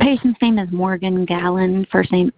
patient's name is Morgan Gallan, first name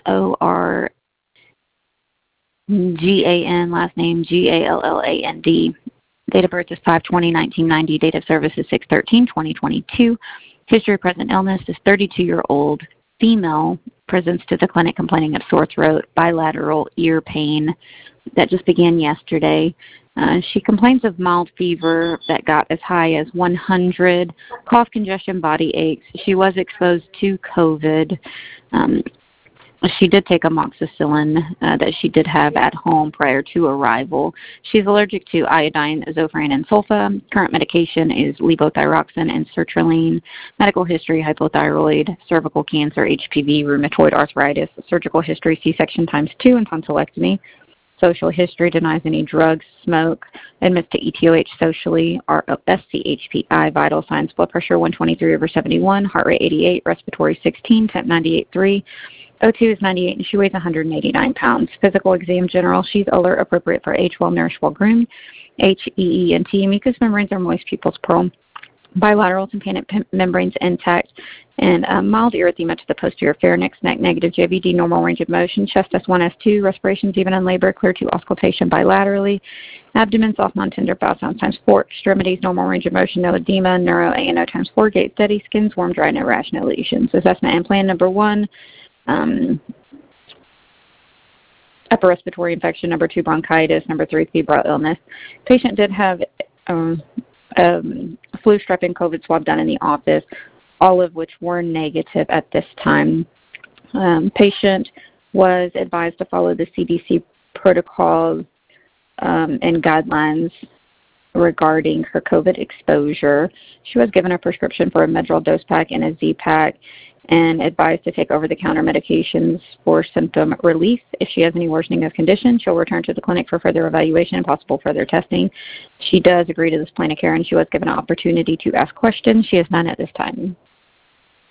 Morgan, last name Galland. Date of birth is 5/20/1990. Date of service is 6/13/2022. History of present illness is 32-year-old female. Presents to the clinic complaining of sore throat, bilateral ear pain that just began yesterday. She complains of mild fever that got as high as 100, cough, congestion, body aches. She was exposed to COVID. She did take amoxicillin that she did have at home prior to arrival. She's allergic to iodine, Zofran, and sulfa. Current medication is levothyroxine and sertraline. Medical history, hypothyroid, cervical cancer, HPV, rheumatoid arthritis, surgical history, C-section ×2, and tonsillectomy. Social history, denies any drugs, smoke, admits to ETOH socially, SCHPI, vital signs, blood pressure 123/71, heart rate 88, respiratory 16, temp 98.3, O2 is 98, and she weighs 189 pounds. Physical exam general, she's alert, appropriate for age, well-nourished, well-groomed, HEENT, mucous membranes are moist, pupils pearl, bilateral tympanic membranes intact, and mild erythema to the posterior pharynx, neck negative, JVD, normal range of motion, chest S1, S2, respirations even in labor, clear to auscultation bilaterally, abdomen soft, non-tender, bowel sounds ×4, extremities, normal range of motion, no edema, neuro, ANO ×4, gait steady, skin warm, dry, no rash, no lesions. Assessment and plan number 1, upper respiratory infection, number 2, bronchitis, number 3, febrile illness. Patient did have flu, strep, and COVID swab done in the office, all of which were negative at this time. Patient was advised to follow the CDC protocols and guidelines regarding her COVID exposure. She was given a prescription for a Medrol dose pack and a Z-Pack and advised to take over-the-counter medications for symptom relief. If she has any worsening of condition, she'll return to the clinic for further evaluation and possible further testing. She does agree to this plan of care, and she was given an opportunity to ask questions. She has none at this time.